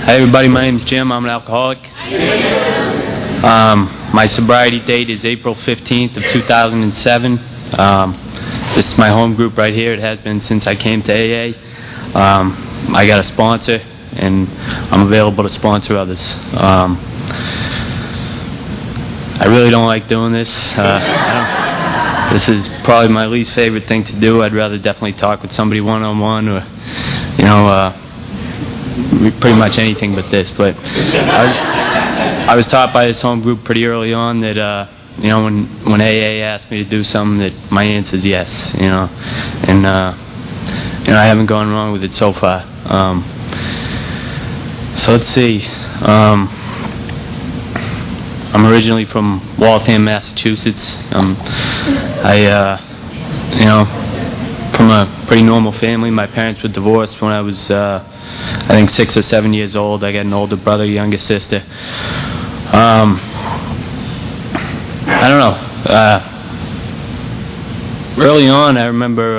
Hi everybody, my name is Jim. I'm an alcoholic. My sobriety date is April 15th of 2007. This is my home group right here. It has been since I came to AA. I got a sponsor, and I'm available to sponsor others. I really don't like doing this. This is probably my least favorite thing to do. I'd rather definitely talk with somebody one-on-one, or pretty much anything but this. But I was taught by this home group pretty early on that when AA asked me to do something, that my answer is yes. And I haven't gone wrong with it so far. So let's see. I'm originally from Waltham, Massachusetts. From a pretty normal family. My parents were divorced when I was, I think, 6 or 7 years old. I got an older brother, younger sister. I don't know. Early on, I remember,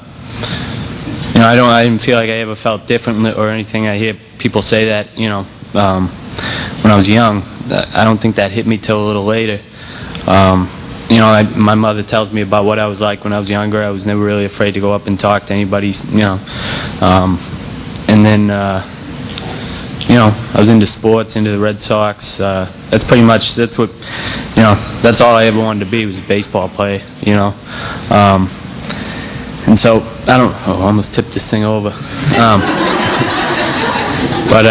I didn't feel like I ever felt different or anything. I hear people say that, when I was young. I don't think that hit me till a little later. My mother tells me about what I was like when I was younger. I was never really afraid to go up and talk to anybody, and then, I was into sports, into the Red Sox. That's all I ever wanted to be, was a baseball player, And so, I almost tipped this thing over. But,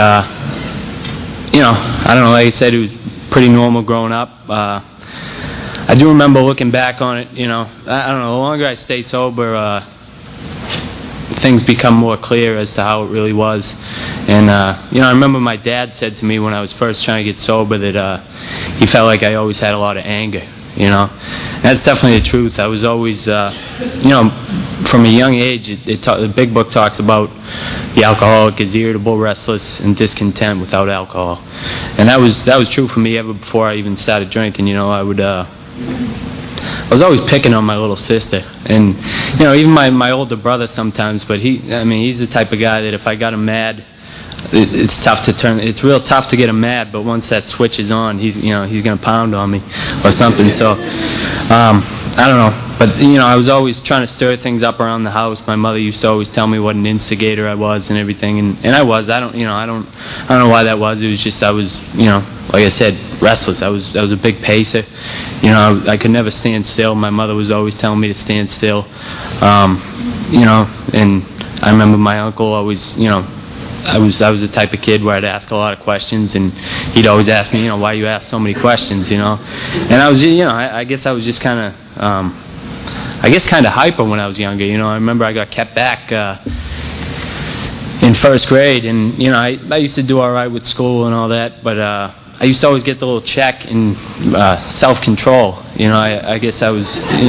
I don't know, like I said, it was pretty normal growing up. I do remember looking back on it, I don't know, the longer I stay sober, things become more clear as to how it really was. And, I remember my dad said to me when I was first trying to get sober that he felt like I always had a lot of anger, And that's definitely the truth. I was always, from a young age, the Big Book talks about the alcoholic is irritable, restless, and discontent without alcohol. And that was true for me ever before I even started drinking. I was always picking on my little sister, and even my older brother sometimes. But he's the type of guy that if I got him mad, it's tough to turn. It's real tough to get him mad, but once that switch is on, he's gonna pound on me or something. So I don't know, but I was always trying to stir things up around the house. My mother used to always tell me what an instigator I was and everything, and I was. I don't know why that was. It was just I was like I said, restless. I was a big pacer. I could never stand still. My mother was always telling me to stand still. And I remember my uncle always, I was the type of kid where I'd ask a lot of questions, and he'd always ask me, why you ask so many questions, And I was, I guess I was just kind of, hyper when I was younger. I remember I got kept back in first grade, and I used to do all right with school and all that, but I used to always get the little check in self-control. I guess I was,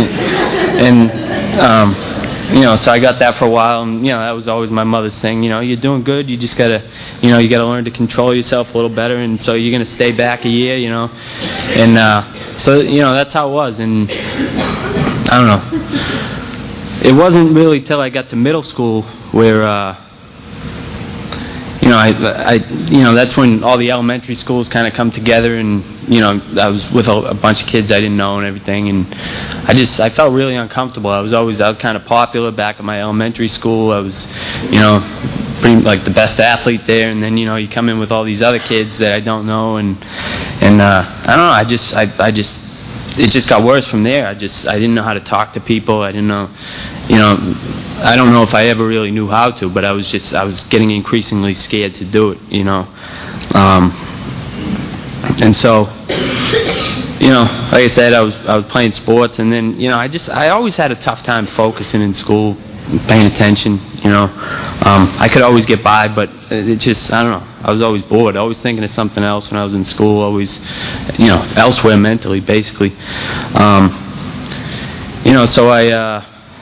so I got that for a while, and that was always my mother's thing. You're doing good. You just gotta, you gotta learn to control yourself a little better, and so you're gonna stay back a year, and so that's how it was. And I don't know. It wasn't really till I got to middle school where. That's when all the elementary schools kind of come together, and I was with a bunch of kids I didn't know and everything, and I felt really uncomfortable. I was kind of popular back at my elementary school. I was, pretty like the best athlete there, and then you come in with all these other kids that I don't know, and I don't know. It just got worse from there. I didn't know how to talk to people. I didn't know, I don't know if I ever really knew how to, but I was getting increasingly scared to do it, and so, like I said, I was playing sports, and then, I always had a tough time focusing in school, paying attention, I could always get by, but it just, I don't know, I was always bored, always thinking of something else when I was in school, always, elsewhere mentally, basically. So I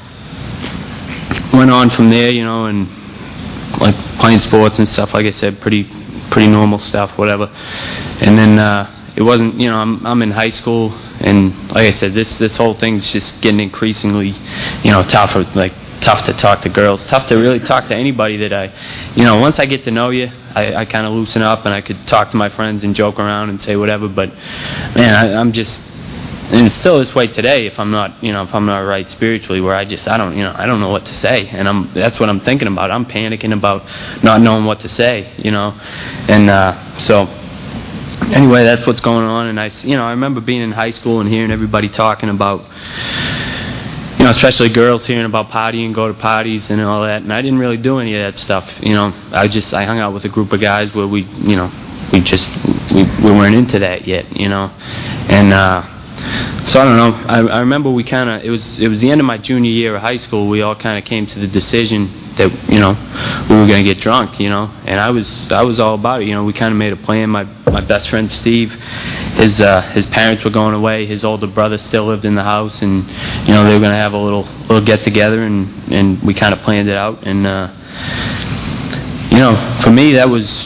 went on from there, and like playing sports and stuff, like I said, pretty normal stuff, whatever. And then it wasn't, I'm in high school, and like I said, this whole thing's just getting increasingly, tougher. Like tough to talk to girls, tough to really talk to anybody that once I get to know you, I kind of loosen up and I could talk to my friends and joke around and say whatever. But man, I'm just, and it's still this way today. If I'm not right spiritually, where I don't know what to say, and that's what I'm thinking about. I'm panicking about not knowing what to say, and so. Anyway, that's what's going on, and I remember being in high school and hearing everybody talking about, especially girls hearing about partying, go to parties and all that, and I didn't really do any of that stuff, I hung out with a group of guys where we weren't into that yet, and so I don't know. I remember it was the end of my junior year of high school. We all kind of came to the decision that we were going to get drunk, and I was all about it. We kind of made a plan. My best friend Steve, his parents were going away. His older brother still lived in the house, and they were going to have a little get together, and we kind of planned it out. And for me that was.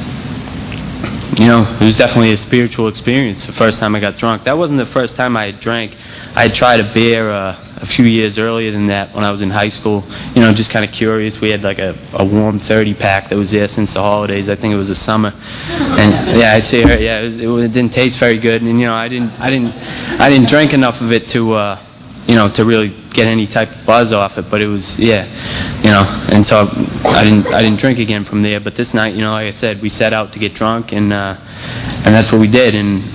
It was definitely a spiritual experience the first time I got drunk. That wasn't the first time I had drank. I had tried a beer a few years earlier than that when I was in high school, just kind of curious. We had like a warm 30-pack that was there since the holidays. I think it was the summer. And yeah, I see her. Yeah, it didn't taste very good. And I didn't drink enough of it to really get any type of buzz off it, but it was, and so I didn't drink again from there. But this night, like I said, we set out to get drunk, and that's what we did. And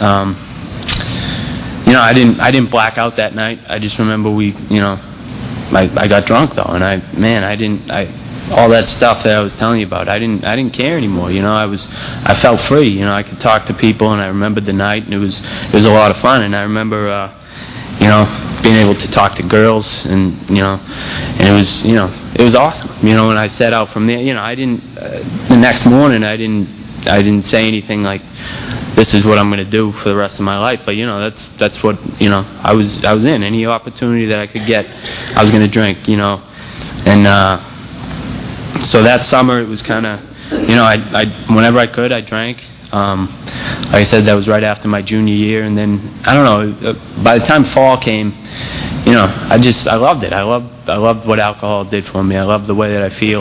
I didn't black out that night. I just remember I got drunk though, and all that stuff that I was telling you about, I didn't care anymore. I felt free. I could talk to people, and I remembered the night, and it was a lot of fun. And I remember being able to talk to girls, and and it was awesome. When I set out from there, the next morning I didn't say anything like, this is what I'm going to do for the rest of my life. But that's what I was in. Any opportunity that I could get, I was going to drink. And so that summer it was kind of, I whenever I could, I drank. Like I said, that was right after my junior year, and then I don't know. By the time fall came, I loved it. I loved what alcohol did for me. I loved the way that I feel.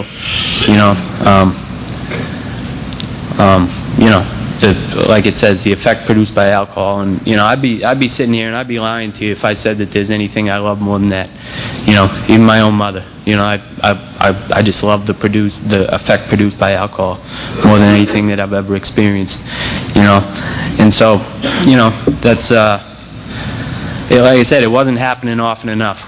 Like it says, the effect produced by alcohol, and I'd be sitting here and I'd be lying to you if I said that there's anything I love more than that. Even my own mother. I just love the effect produced by alcohol more than anything that I've ever experienced. And so that's like I said, it wasn't happening often enough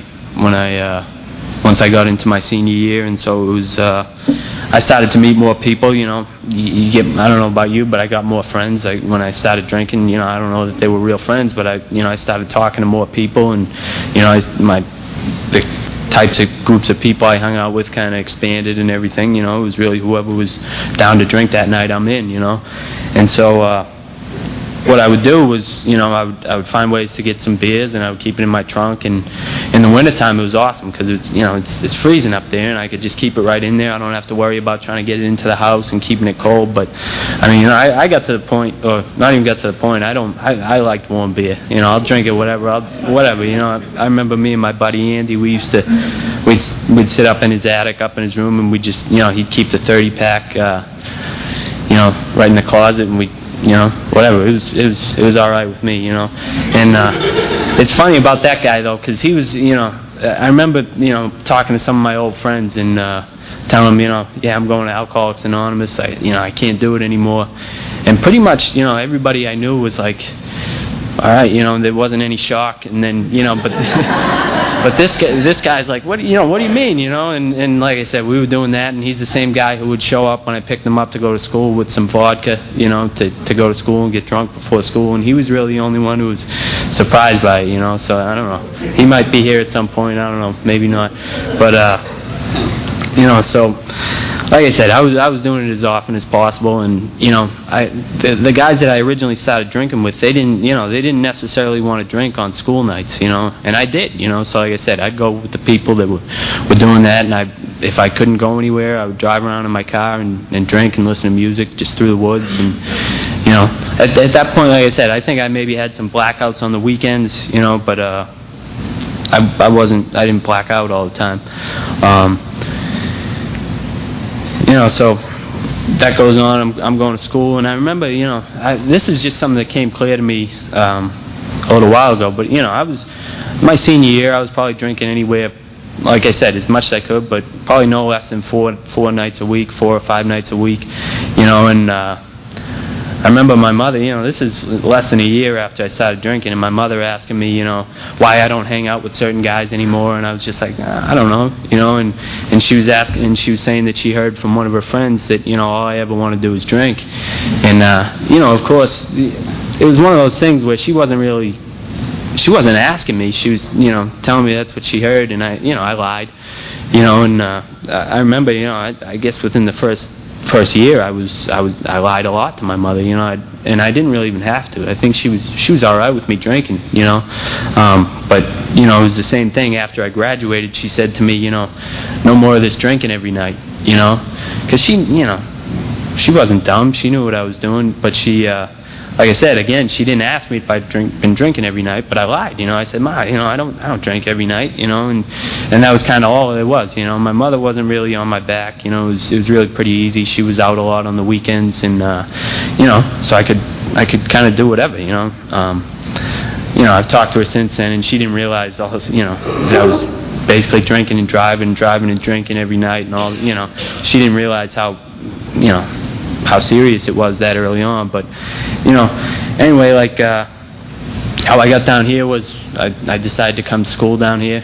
once I got into my senior year, and so it was. I started to meet more people. You get. I don't know about you, but I got more friends. When I started drinking, I don't know that they were real friends, but I started talking to more people, and the types of groups of people I hung out with kind of expanded and everything. It was really whoever was down to drink that night, I'm in. And so. What I would do was, I would find ways to get some beers, and I would keep it in my trunk. And in the wintertime, it was awesome because it's freezing up there, and I could just keep it right in there. I don't have to worry about trying to get it into the house and keeping it cold. But I got to the point, or not even got to the point. I liked warm beer. I'll drink it whatever. I remember me and my buddy Andy. We'd sit up in his attic, up in his room, and we just he'd keep the 30-pack, right in the closet, and we. Whatever. It was all right with me, And it's funny about that guy though, because he was, I remember, talking to some of my old friends and telling them, yeah, I'm going to Alcoholics Anonymous. I can't do it anymore. And pretty much, everybody I knew was like, all right, there wasn't any shock. And then, but this guy's like, what do you mean, And like I said, we were doing that, and he's the same guy who would show up when I picked him up to go to school with some vodka, to go to school and get drunk before school. And he was really the only one who was surprised by it, So I don't know. He might be here at some point. I don't know. Maybe not. But so. Like I said, I was doing it as often as possible, and the guys that I originally started drinking with, they didn't necessarily want to drink on school nights, and I did, So like I said, I'd go with the people that were doing that, and if I couldn't go anywhere, I would drive around in my car and drink and listen to music just through the woods, and at that point, like I said, I think I maybe had some blackouts on the weekends, but I didn't black out all the time. So that goes on. I'm going to school, and I remember, this is just something that came clear to me a little while ago. But I was my senior year. I was probably drinking anywhere, like I said, as much as I could, but probably no less than 4 nights a week, 4 or 5 nights a week. And I remember my mother, this is less than a year after I started drinking, and my mother asking me, why I don't hang out with certain guys anymore, and I was just like, I don't know, and she was asking, and she was saying that she heard from one of her friends that, all I ever want to do is drink, and, of course, it was one of those things where she wasn't asking me, she was, telling me that's what she heard, and I lied, and I remember, I guess within the first year, I lied a lot to my mother, and I didn't really even have to. I think she was all right with me drinking, but it was the same thing after I graduated. She said to me, no more of this drinking every night, because she wasn't dumb. She knew what I was doing, but she, like I said, again, she didn't ask me if I'd been drinking every night, but I lied. I said, Ma, I don't drink every night, and that was kind of all it was. My mother wasn't really on my back. It was really pretty easy. She was out a lot on the weekends, and so I could kind of do whatever. I've talked to her since then, and she didn't realize all this, that I was basically drinking and driving and drinking every night, and all. She didn't realize how serious it was that early on. But anyway, like how I got down here was I decided to come to school down here,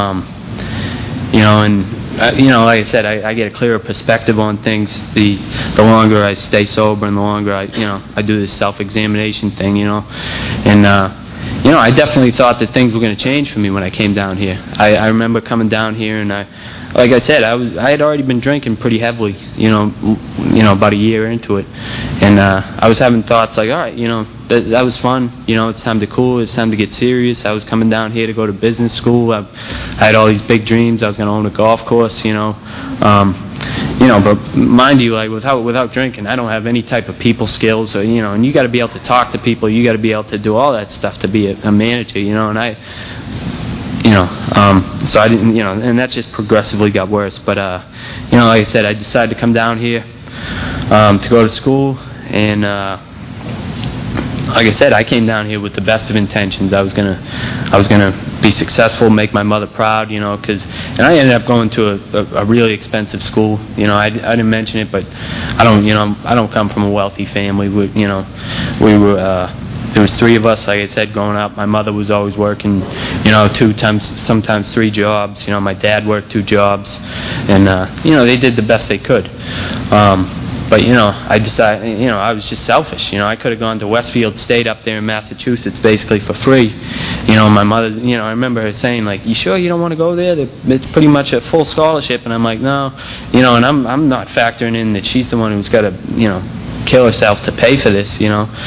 like I said, I get a clearer perspective on things the longer I stay sober, and the longer I do this self-examination thing, and I definitely thought that things were going to change for me when I came down here. I remember coming down here, and like I said, I had already been drinking pretty heavily, about a year into it, and I was having thoughts like, all right, that was fun, it's time to cool, it's time to get serious. I was coming down here to go to business school. I had all these big dreams. I was going to own a golf course, but mind you, like without drinking, I don't have any type of people skills, or and you got to be able to talk to people, you got to be able to do all that stuff to be a manager, and I. So I didn't, and that just progressively got worse. But, like I said, I decided to come down here to go to school, and like I said, I came down here with the best of intentions. I was gonna be successful, make my mother proud, and I ended up going to a really expensive school. I didn't mention it, but I don't come from a wealthy family. There was 3 of us, like I said, growing up. My mother was always working, 2 times, sometimes 3 jobs. My dad worked 2 jobs, and they did the best they could. But I decided, I was just selfish. I could have gone to Westfield State up there in Massachusetts basically for free. My mother, I remember her saying, like, you sure you don't want to go there? It's pretty much a full scholarship. And I'm like, no, and I'm not factoring in that she's the one who's got to, kill herself to pay for this,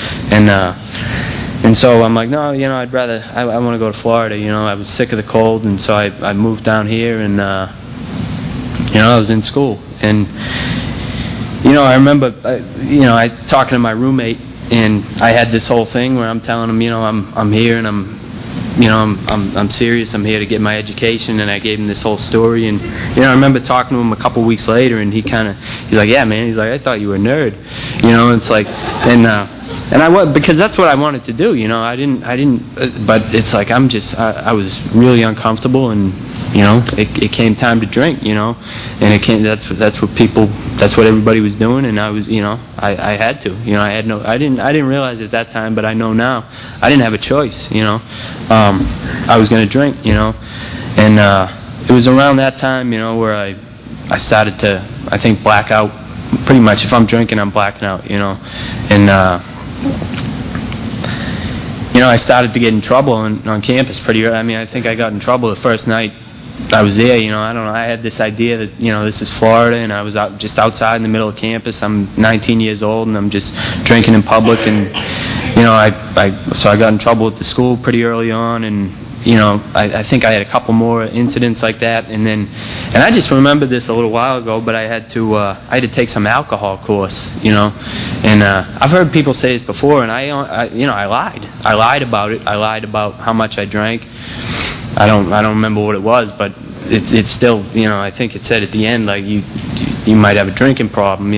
and so I'm like, no, I'd rather, I want to go to Florida, I was sick of the cold, and so I moved down here, and I was in school, and I remember, I talking to my roommate, and I had this whole thing where I'm telling him, I'm here, and I'm serious. I'm here to get my education, and I gave him this whole story. And I remember talking to him a couple weeks later, and he's like, yeah, man. He's like, I thought you were a nerd. It's like, and I was, because that's what I wanted to do. I didn't. But it's like I was really uncomfortable, and it came time to drink. And it came. That's what everybody was doing, and I was, I had to. I didn't realize at that time, but I know now. I didn't have a choice. I was going to drink, and it was around that time, where I started to, I think, black out. Pretty much, if I'm drinking, I'm blacking out, and I started to get in trouble on campus pretty early. I mean, I think I got in trouble the first night I was there. I don't know. I had this idea that this is Florida, and I was just outside in the middle of campus. I'm 19 years old, and I'm just drinking in public, and so I got in trouble at the school pretty early on, and I think I had a couple more incidents like that, and I just remembered this a little while ago, but I had to take some alcohol course, and I've heard people say this before, and I lied about it. I lied about how much I drank. I don't remember what it was, but it's still, I think it said at the end, like, you might have a drinking problem,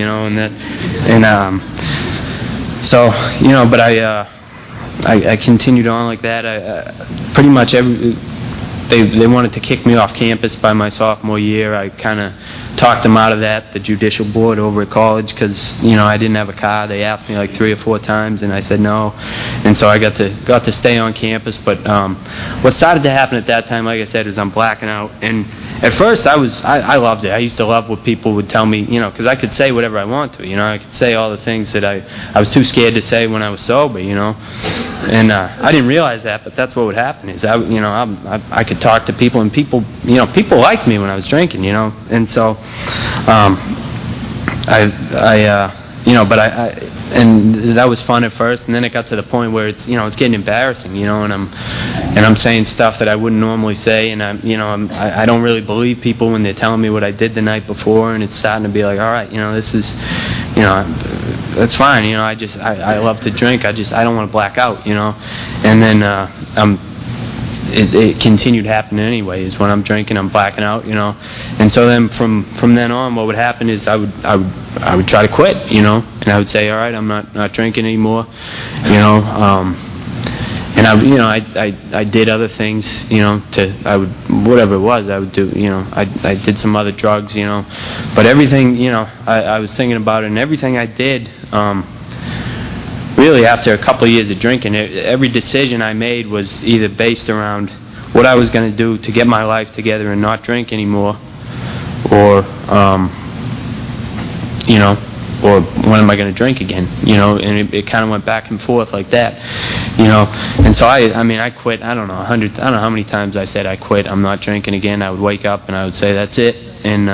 so, but I continued on like that. I pretty much they wanted to kick me off campus by my sophomore year. I kind of talked them out of that, the judicial board over at college, because I didn't have a car. They asked me like 3 or 4 times, and I said no, and so I got to stay on campus. But what started to happen at that time, like I said, is I'm blacking out. And at first I loved it. I used to love what people would tell me, because I could say whatever I want to. I could say all the things that I was too scared to say when I was sober. And I didn't realize that, but that's what would happen. Is I could talk to people, and people liked me when I was drinking. And so and that was fun at first, and then it got to the point where it's getting embarrassing, and I'm saying stuff that I wouldn't normally say, and I don't really believe people when they're telling me what I did the night before, and it's starting to be like, all right, this is, that's fine, I love to drink, I don't want to black out, and then it continued happening anyways. When I'm drinking, I'm blacking out, and so then from then on, what would happen is I would try to quit, and I would say, all right, I'm not drinking anymore, and I did other things, whatever it was, I would do, I did some other drugs, but everything, I was thinking about it, and everything I did, really after a couple of years of drinking, every decision I made was either based around what I was going to do to get my life together and not drink anymore, or or when am I going to drink again, and it kind of went back and forth like that, and so I quit. I don't know how many times I said I quit, I'm not drinking again. I would wake up and I would say that's it, and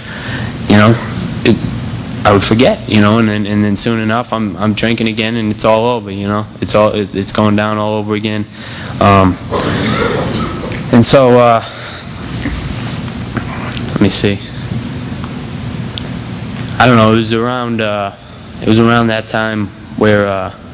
I would forget, and then soon enough I'm drinking again, and it's all over, it's going down all over again, and so let me see. I don't know. It was around that time where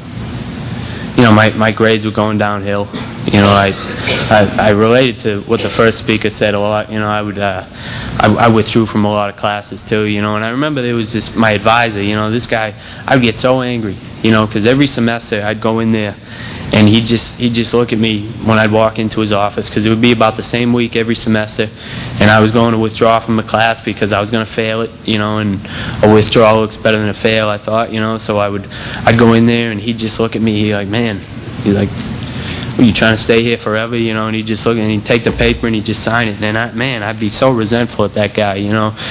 my grades were going downhill. I related to what the first speaker said a lot. I withdrew from a lot of classes too. And I remember there was this my advisor. This guy. I would get so angry. Because every semester I'd go in there, and he'd just look at me when I'd walk into his office, because it would be about the same week every semester, and I was going to withdraw from a class because I was going to fail it, and a withdrawal looks better than a fail, I thought, so I'd go in there, and he'd just look at me, he's like, are you trying to stay here forever, and he'd just look, and he'd take the paper and he'd just sign it, and I'd be so resentful at that guy,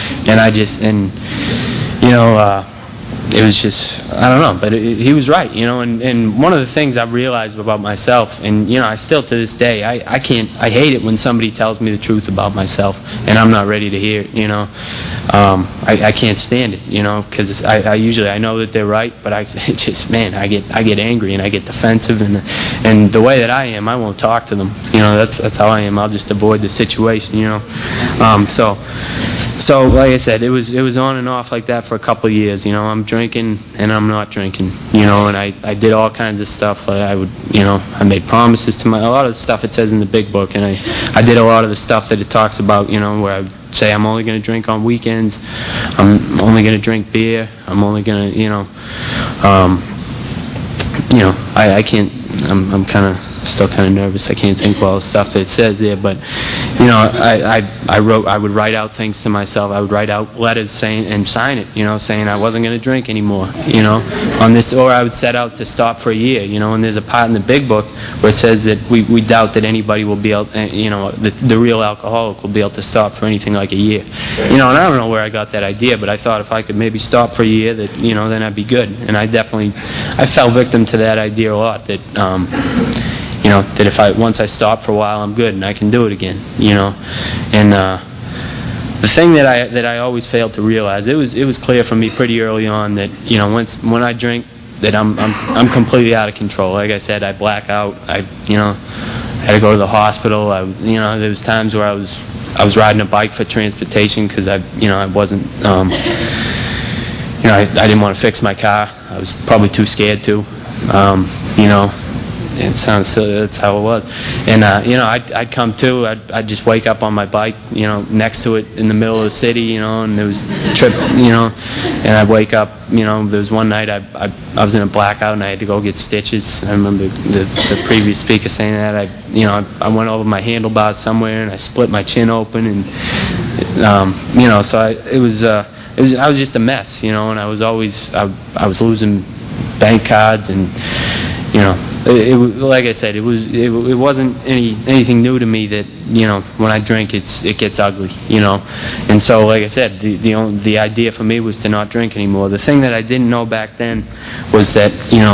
it was just, I don't know, but he was right, and one of the things I've realized about myself, and, I still to this day, I hate it when somebody tells me the truth about myself, and I'm not ready to hear it, I can't stand it, because I usually, I know that they're right, but I get angry, and I get defensive, and the way that I am, I won't talk to them, that's how I am. I'll just avoid the situation, so like I said, it was on and off like that for a couple of years, I'm drinking and I'm not drinking, and I did all kinds of stuff. I would, I made promises to a lot of the stuff it says in the big book, and I did a lot of the stuff that it talks about, where I would say I'm only going to drink on weekends, I'm only going to drink beer, I'm only going to, I can't, I'm kind of still kind of nervous. I can't think of all the stuff that it says there, but I would write out things to myself. I would write out letters saying and sign it, saying I wasn't going to drink anymore, on this, or I would set out to stop for a year, and there's a part in the big book where it says that we doubt that anybody will be able, the real alcoholic will be able to stop for anything like a year, and I don't know where I got that idea, but I thought if I could maybe stop for a year, that then I'd be good, and I fell victim to that idea a lot, that that once I stop for a while, I'm good and I can do it again, and the thing that I always failed to realize, it was clear for me pretty early on that when I drink, that I'm completely out of control. Like I said, I black out. I had to go to the hospital. There was times where I was riding a bike for transportation because I wasn't I didn't want to fix my car. I was probably too scared to, it sounds silly. That's how it was. And I'd come to. I'd just wake up on my bike, next to it in the middle of the city, and there was a trip, and I'd wake up. There was one night I was in a blackout and I had to go get stitches. I remember the previous speaker saying that. I went over my handlebars somewhere and I split my chin open, and so I was just a mess, and I was losing bank cards, and like I said, it wasn't anything new to me that when I drink it gets ugly, and so like I said, the idea for me was to not drink anymore. The thing that I didn't know back then was that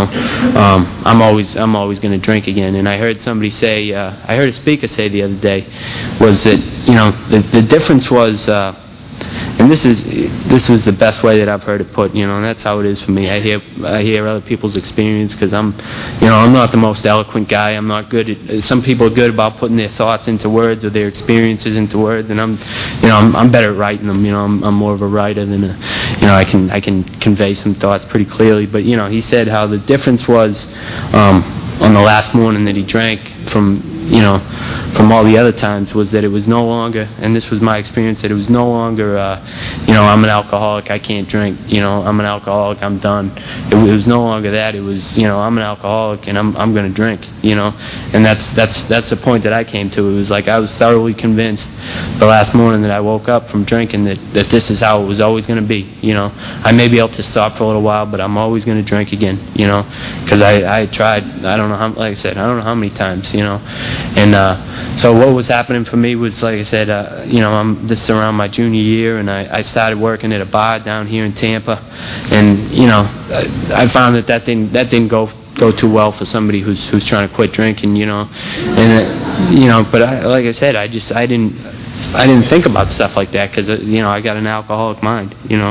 I'm always going to drink again. And I heard somebody say, I heard a speaker say the other day, was that the difference was. And this was the best way that I've heard it put, and that's how it is for me. I hear other people's experience, because I'm not the most eloquent guy. I'm not good at. Some people are good about putting their thoughts into words or their experiences into words, and I'm better at writing them. I'm more of a writer than I can convey some thoughts pretty clearly. But he said how the difference was on the last morning that he drank from all the other times was that it was no longer, and this was my experience, that it was no longer, I'm an alcoholic, I can't drink, I'm an alcoholic, I'm done. It was no longer that. It was, I'm an alcoholic and I'm going to drink, and that's the point that I came to. It was like I was thoroughly convinced the last morning that I woke up from drinking that this is how it was always going to be. I may be able to stop for a little while, but I'm always going to drink again, because I tried, I don't know how, like I said, I don't know how many times, and so what was happening for me was, like I said, this is around my junior year, and I started working at a bar down here in Tampa, and I found that didn't go too well for somebody who's trying to quit drinking, but like I said, I didn't think about stuff like that, because I got an alcoholic mind,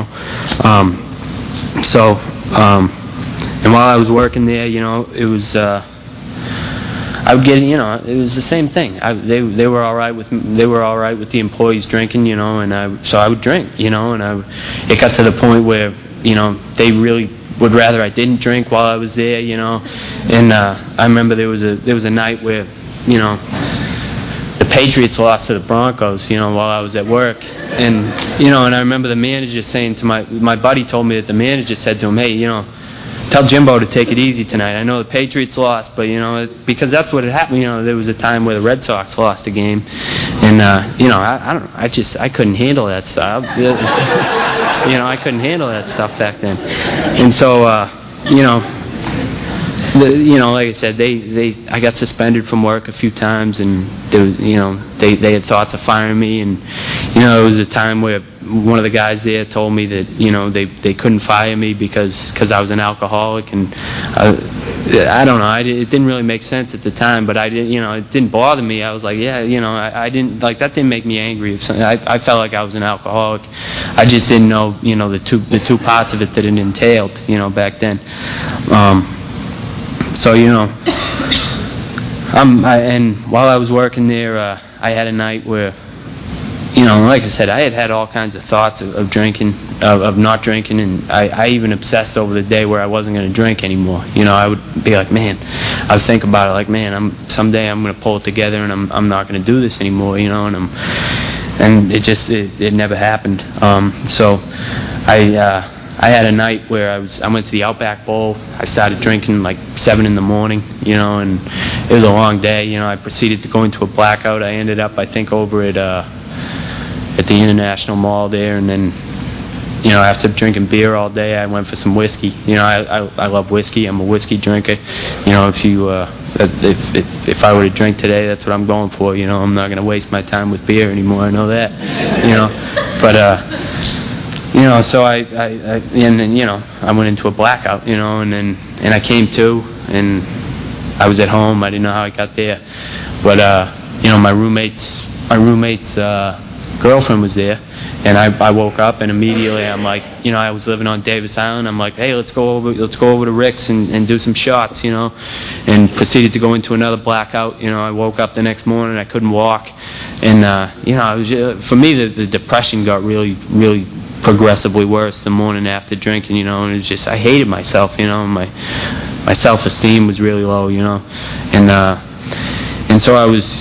and while I was working there, it was. I would get, it was the same thing. They were all right with the employees drinking, so I would drink, and it got to the point where, they really would rather I didn't drink while I was there, and I remember there was a night where, the Patriots lost to the Broncos, while I was at work, and and I remember the manager saying to my buddy told me that the manager said to him, hey, tell Jimbo to take it easy tonight. I know the Patriots lost, but because that's what had happened. There was a time where the Red Sox lost a game, and I couldn't handle that stuff. I couldn't handle that stuff back then, and so like I said, I got suspended from work a few times, and they had thoughts of firing me, and it was a time where one of the guys there told me that they couldn't fire me because I was an alcoholic, and I don't know, it didn't really make sense at the time, but I didn't, it didn't bother me. I was like, yeah, I didn't, like, that didn't make me angry. I felt like I was an alcoholic. I just didn't know the two parts of it that it entailed back then. So and while I was working there, I had a night where, like I said, I had all kinds of thoughts of drinking, of not drinking, and I even obsessed over the day where I wasn't going to drink anymore. I would be like, man, I would think about it like, man, someday I'm going to pull it together, and I'm not going to do this anymore, and it never happened. So I had a night where I went to the Outback Bowl. I started drinking like 7 in the morning, and it was a long day. I proceeded to go into a blackout. I ended up, I think, over at the International Mall there, and then, after drinking beer all day, I went for some whiskey. I love whiskey. I'm a whiskey drinker. If I were to drink today, that's what I'm going for. I'm not going to waste my time with beer anymore. I know that. But so I went into a blackout, and I came to, and I was at home. I didn't know how I got there, but my roommate's girlfriend was there, and I woke up, and immediately I'm like, I was living on Davis Island. I'm like, hey, let's go over to Rick's and do some shots, and proceeded to go into another blackout. I woke up the next morning, I couldn't walk, and I was for me the depression got really, really progressively worse the morning after drinking, and it was just, I hated myself, my self-esteem was really low, and so I was,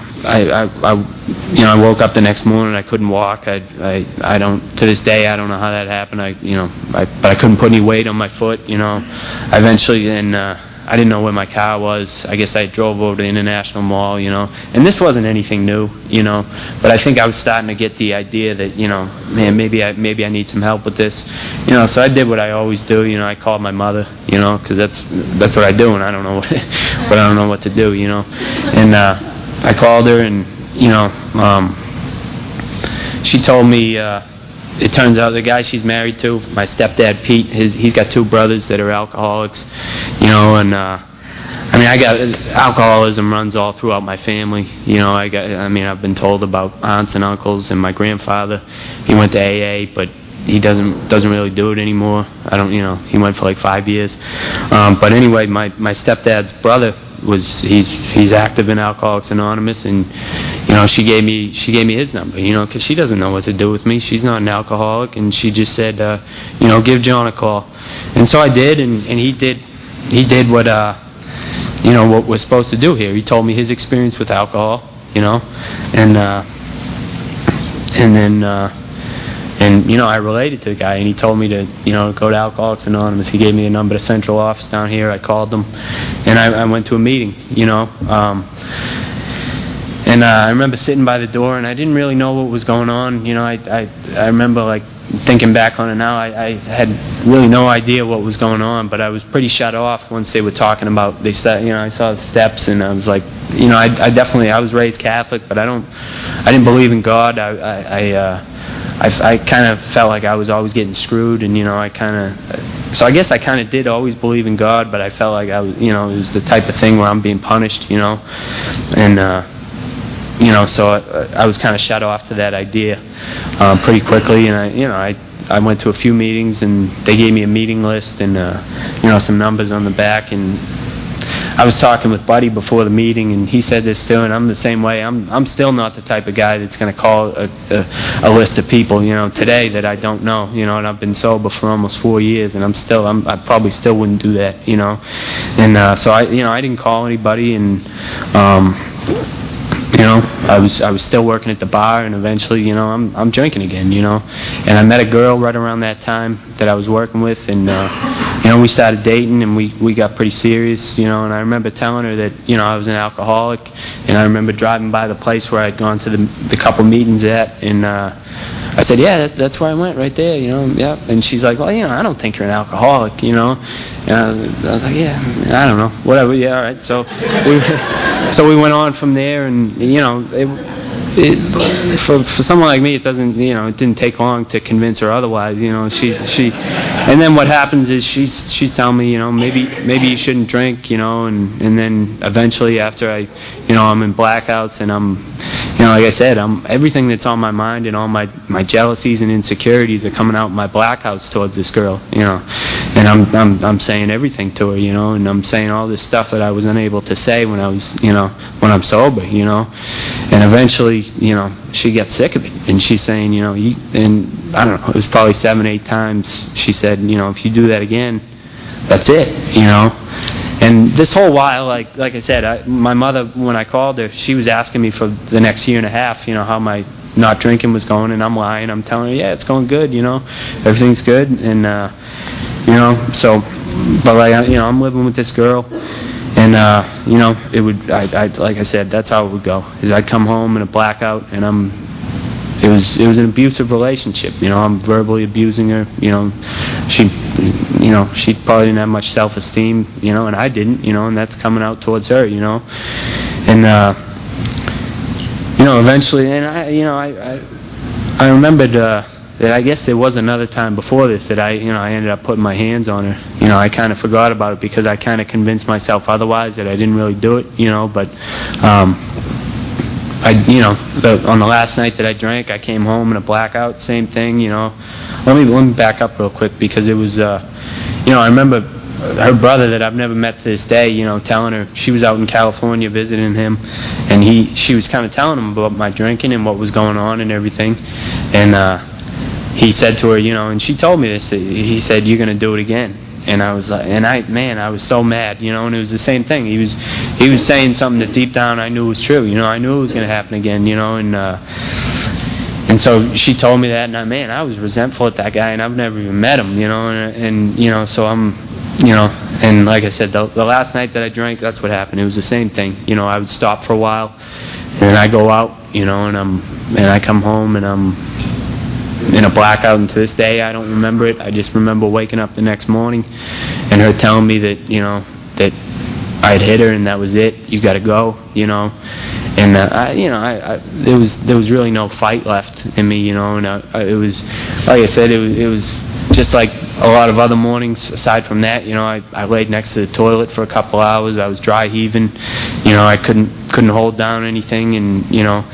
I woke up the next morning. I couldn't walk. I don't, to this day, I don't know how that happened. But I couldn't put any weight on my foot. I eventually, and I didn't know where my car was. I guess I drove over to the International Mall, and this wasn't anything new, but I think I was starting to get the idea that, man, maybe I need some help with this, so I did what I always do, I called my mother, because that's what I do, and I don't know what, but I don't know what to do, and I called her, and she told me, it turns out the guy she's married to, my stepdad Pete, he's got 2 brothers that are alcoholics, and I got alcoholism runs all throughout my family. I've been told about aunts and uncles, and my grandfather, he went to AA, but he doesn't really do it anymore. He went for like 5 years. But anyway, my stepdad's brother he's active in Alcoholics Anonymous, and she gave me his number, because she doesn't know what to do with me. She's not an alcoholic, and she just said, give John a call. And so I did, and he did what what we're supposed to do here. He told me his experience with alcohol, and then I related to the guy, and he told me to go to Alcoholics Anonymous. He gave me a number to central office down here. I called them, and I went to a meeting, and I remember sitting by the door, and I didn't really know what was going on. I remember, like, thinking back on it now, I had really no idea what was going on, but I was pretty shut off once they were talking about, I saw the steps, and I was like, I was raised Catholic, but I didn't believe in God. I kind of felt like I was always getting screwed, and so I guess I kind of did always believe in God, but I felt like I was, it was the type of thing where I'm being punished, and so I was kind of shut off to that idea pretty quickly, and I went to a few meetings, and they gave me a meeting list and some numbers on the back, and I was talking with Buddy before the meeting, and he said this too, and I'm the same way. I'm still not the type of guy that's going to call a list of people, today that I don't know, and I've been sober for almost 4 years, and I probably still wouldn't do that, and so I didn't call anybody, and I was still working at the bar, and eventually, I'm drinking again, and I met a girl right around that time that I was working with, and we started dating, and we got pretty serious, and I remember telling her that, I was an alcoholic, and I remember driving by the place where I'd gone to the couple meetings at, and I said, yeah, that's where I went, right there, yeah, and she's like, well, I don't think you're an alcoholic, and I was like, yeah, I don't know, whatever, yeah, all right, so we went on from there, and for someone like me, it doesn't, it didn't take long to convince her otherwise, and then what happens is she's telling me, maybe you shouldn't drink, and then eventually after I'm in blackouts, and I'm, like I said, everything that's on my mind and all my jealousies and insecurities are coming out in my blackouts towards this girl, and I'm saying everything to her, and I'm saying all this stuff that I was unable to say when I was, when I'm sober, and eventually, she gets sick of it, and she's saying, and I don't know, it was probably 7-8 times she said, if you do that again, that's it, and this whole while, like I said, my mother, when I called her, she was asking me for the next year and a half, how my not drinking was going, and I'm lying, I'm telling her, yeah, it's going good, everything's good, and so, but I'm living with this girl, and it would, like I said, that's how it would go. Is I'd come home in a blackout, and it was an abusive relationship. I'm verbally abusing her. She probably didn't have much self-esteem. And I didn't. And that's coming out towards her. And eventually, and I remembered. That I guess there was another time before this that I ended up putting my hands on her. I kind of forgot about it because I kind of convinced myself otherwise that I didn't really do it. But on the last night that I drank, I came home in a blackout. Same thing. Let me back up real quick because it was I remember her brother that I've never met to this day, telling her she was out in California visiting him, and she was kind of telling him about my drinking and what was going on and everything, and he said to her, and she told me this, he said, you're going to do it again, and I was like, I was so mad, you know. And it was the same thing. He was saying something that deep down I knew was true, you know. I knew it was going to happen again, you know. And so she told me that, and I was resentful at that guy, and I've never even met him, you know. And you know, so I'm, you know, and like I said, the last night that I drank, that's what happened. It was the same thing, you know. I would stop for a while, and then I go out, you know, and I come home and I'm in a blackout, and to this day I don't remember it. I just remember waking up the next morning and her telling me that, you know, that I had hit her and that was it. You got to go, you know. And there was really no fight left in me, you know. And it was, like I said, it was just like a lot of other mornings. Aside from that, you know, I laid next to the toilet for a couple hours. I was dry heaving, you know. I couldn't hold down anything, and you know.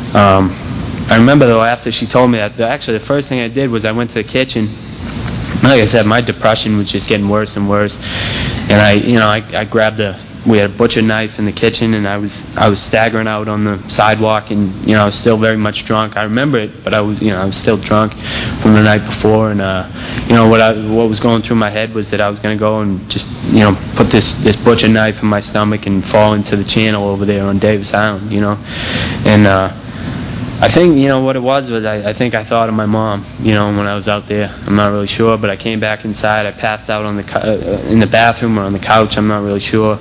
I remember though, after she told me that, actually the first thing I did was I went to the kitchen. Like I said, my depression was just getting worse and worse, and I grabbed we had a butcher knife in the kitchen, and I was staggering out on the sidewalk, and you know, I was still very much drunk. I remember it, but I was still drunk from the night before, and you know, what was going through my head was that I was going to go and just, you know, put this butcher knife in my stomach and fall into the channel over there on Davis Island, you know. And I think, you know, what it was I think I thought of my mom, you know, when I was out there. I'm not really sure, but I came back inside. I passed out on in the bathroom or on the couch. I'm not really sure.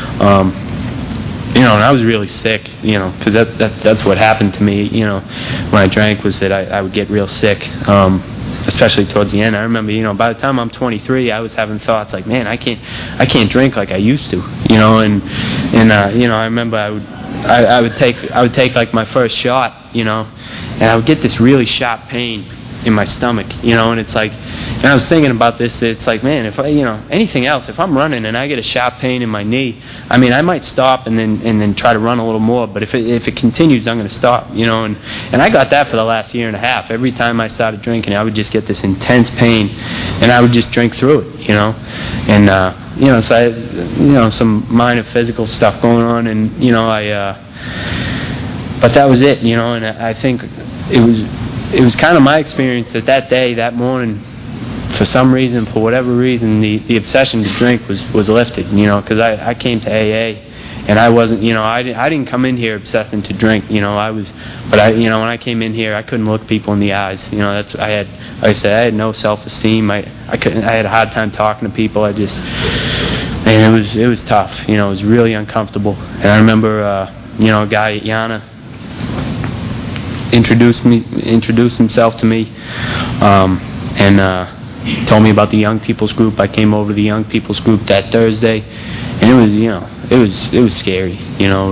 You know, and I was really sick, you know, because that's what happened to me, you know, when I drank, was that I would get real sick, especially towards the end. I remember, you know, by the time I'm 23, I was having thoughts like, man, I can't drink like I used to, you know, and you know, I remember I would take like my first shot, you know, and I would get this really sharp pain in my stomach, you know, and it's like, and I was thinking about this, it's like, man, if I, you know, anything else, if I'm running and I get a sharp pain in my knee, I mean, I might stop and then try to run a little more, but if it continues, I'm going to stop, you know, and I got that for the last year and a half. Every time I started drinking, I would just get this intense pain, and I would just drink through it, you know, and you know, so I, you know, some minor physical stuff going on, and you know, but that was it, you know, and I think it was kind of my experience that day, that morning, for some reason, for whatever reason, the obsession to drink was lifted, you know, because I came to AA, and I wasn't, you know, I didn't come in here obsessing to drink, you know, but you know, when I came in here, I couldn't look people in the eyes, you know, like I said, I had no self-esteem, I had a hard time talking to people, and it was tough, you know, it was really uncomfortable, and I remember, you know, a guy at Yana introduced himself to me, and told me about the young people's group. I came over to the young people's group that Thursday, and it was, you know, it was scary, you know,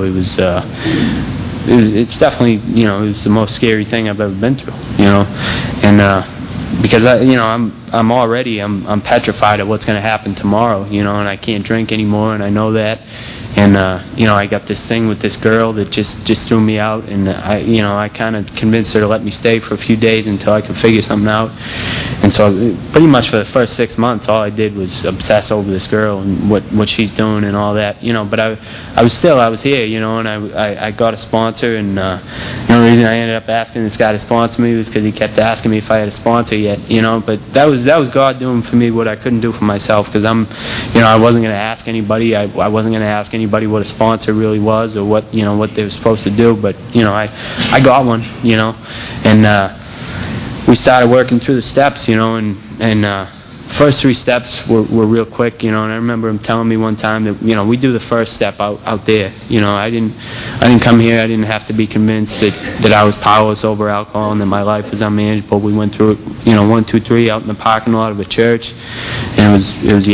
it's definitely, you know, it was the most scary thing I've ever been through, you know, and because I'm petrified of what's going to happen tomorrow, you know, and I can't drink anymore, and I know that. And you know, I got this thing with this girl that just threw me out, and I kind of convinced her to let me stay for a few days until I could figure something out. And so pretty much for the first 6 months, all I did was obsess over this girl and what she's doing and all that, you know. But I was here, you know, and I got a sponsor, and the only reason I ended up asking this guy to sponsor me was because he kept asking me if I had a sponsor yet, you know. But that was God doing for me what I couldn't do for myself, because I wasn't going to ask anybody. I wasn't going to ask anybody what a sponsor really was, or what they were supposed to do, but you know, I got one, you know, and we started working through the steps, you know, and first 3 steps were real quick, you know, and I remember him telling me one time that, you know, we do the first step out there, you know. I didn't come here, I didn't have to be convinced that I was powerless over alcohol and that my life was unmanageable. We went through it, you know, 1, 2, 3 out in the parking lot of a church, and it was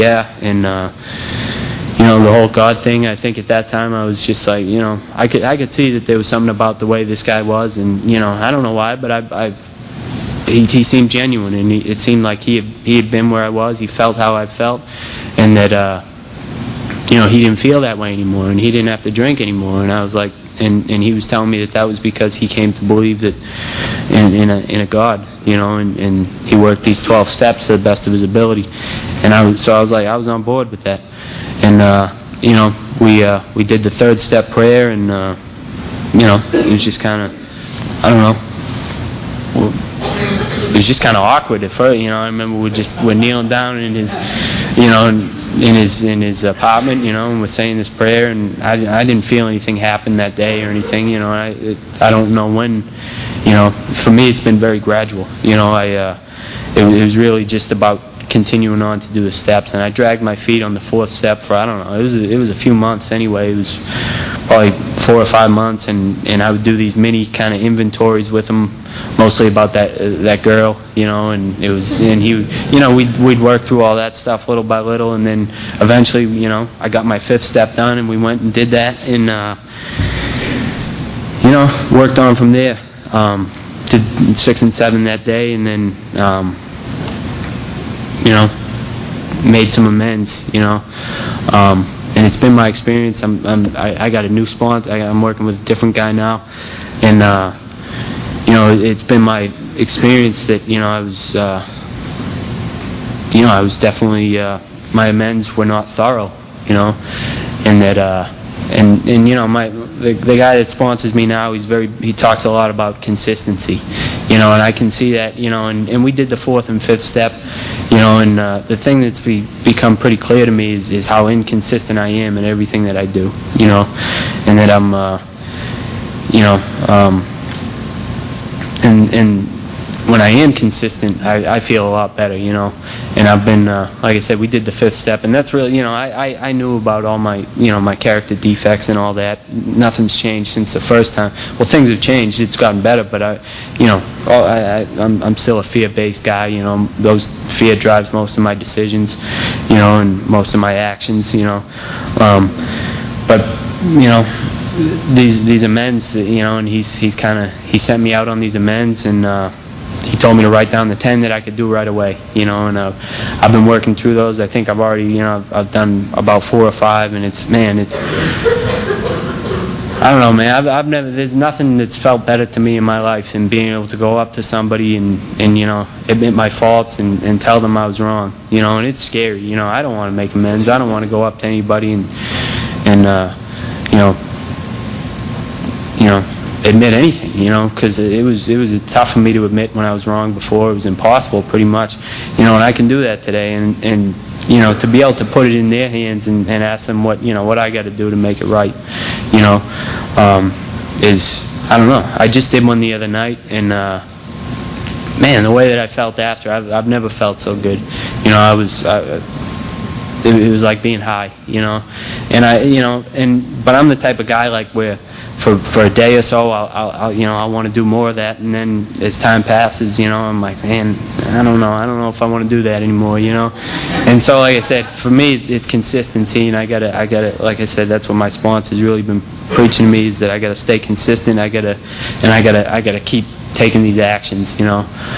you know, the whole God thing, I think at that time I was just like, you know, I could see that there was something about the way this guy was, and, you know, I don't know why, but he seemed genuine, and it seemed like he had been where I was, he felt how I felt, and that, you know, he didn't feel that way anymore, and he didn't have to drink anymore, and I was like, and he was telling me that was because he came to believe that in a God, you know, and he worked these 12 steps to the best of his ability, and I was on board with that. And you know, we did the 3rd step prayer, and you know, it was just kind of, I don't know, it was just kind of awkward at first, you know. I remember we're kneeling down in in his apartment, and was saying this prayer, and I didn't feel anything happen that day or anything, I don't know when, for me it's been very gradual, it was really just about continuing on to do the steps, and I dragged my feet on the fourth step for, I don't know, it was a few months anyway. It was probably 4 or 5 months, and I would do these mini kind of inventories with him, mostly about that girl, and we'd work through all that stuff little by little, and then eventually, I got my fifth step done, and we went and did that, and worked on from there. Did 6 and 7 that day, and then made some amends, and it's been my experience. I got a new sponsor. I'm working with a different guy now, and it's been my experience that I was definitely my amends were not thorough, and that the guy that sponsors me now, he talks a lot about consistency, and I can see that, and we did the fourth and fifth step, and the thing that's become pretty clear to me is how inconsistent I am in everything that I do, and that I'm, and when I am consistent, I feel a lot better, and I've been, like I said, we did the fifth step, and that's really, I knew about all my, my character defects and all that. Nothing's changed since the first time. Well, things have changed. It's gotten better, but I'm still a fear-based guy, those fear drives most of my decisions, and most of my actions, but, these amends, and he sent me out on these amends, and, he told me to write down the 10 that I could do right away, and I've been working through those. I think I've already, I've done about 4 or 5, and it's I don't know, man. I've never. There's nothing that's felt better to me in my life than being able to go up to somebody and admit my faults and tell them I was wrong, and it's scary, I don't want to make amends. I don't want to go up to anybody and admit anything, because it was tough for me to admit when I was wrong before. It was impossible, pretty much, and I can do that today, and to be able to put it in their hands and ask them what I got to do to make it right, is, I don't know. I just did one the other night, and man, the way that I felt after, I've never felt so good. It was like being high, and but I'm the type of guy like where for a day or so I'll want to do more of that, and then as time passes, I'm like, man, I don't know if I want to do that anymore, and so like I said, for me it's consistency, and I gotta like I said, that's what my sponsor's really been preaching to me, is that I gotta stay consistent, I gotta keep taking these actions, so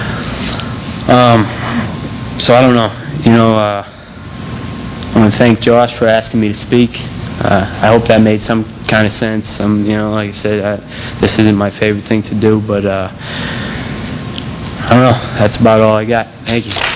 I don't know, I want to thank Josh for asking me to speak. I hope that made some kind of sense. Like I said, this isn't my favorite thing to do, but I don't know. That's about all I got. Thank you.